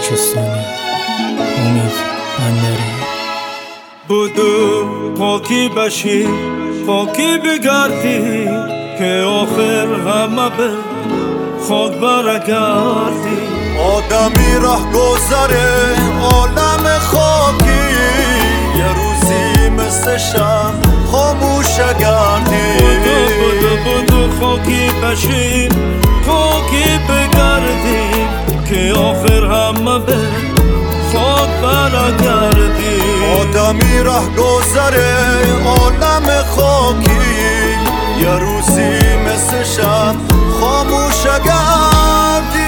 بلوچستانی. امید بندری. بدو پاکی بشی، پاکی بگردی، که آخر همه به خاک برگردی. آدمی ره گذره عالم خاکی، یه روزی مثل شم خاموش گردی. بدو خاکی بشی، پاکی بگردی، که آخر همه به خاک برگردی. آدمی ره گذره عالم خاکی، یه روزی مثل شم خاموش گردی.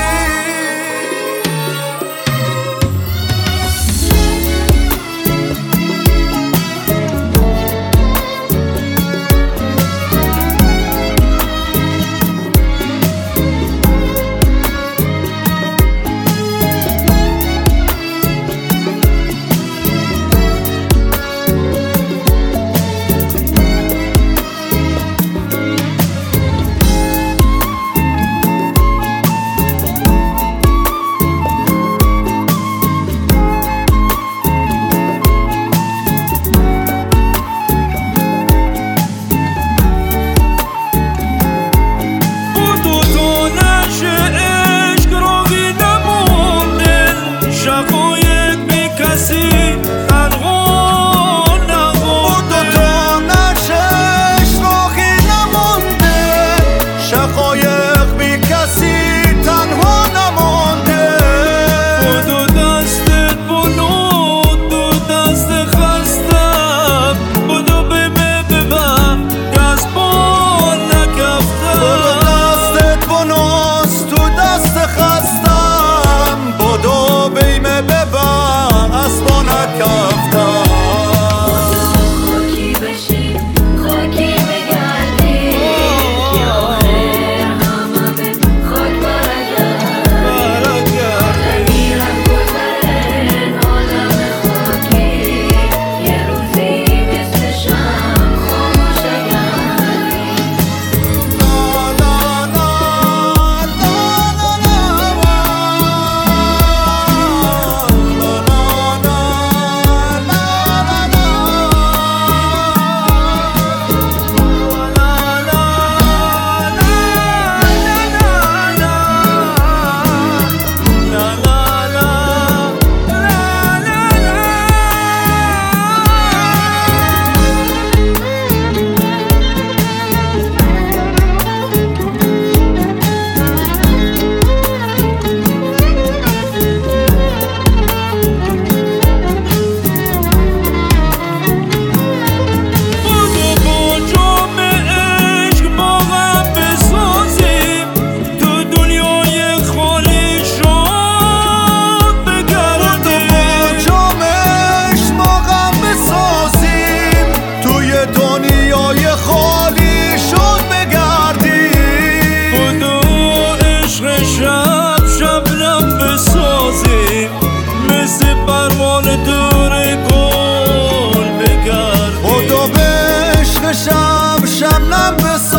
شبنم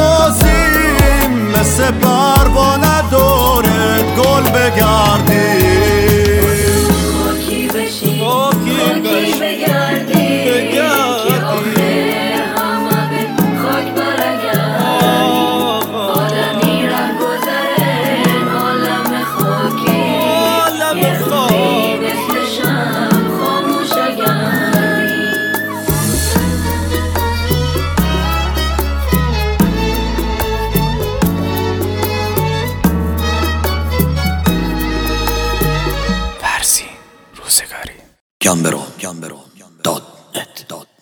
بسازیم، مثل پروانه دورت گل بگردیم. خاکی بشی، خاکی بگردی، که آخر همه به خاک برگردی. آدمی ره گذره عالم خاکی، یه روزی مثل شم خاموش گردی. فرسی روزگاری. گمبرو داد نت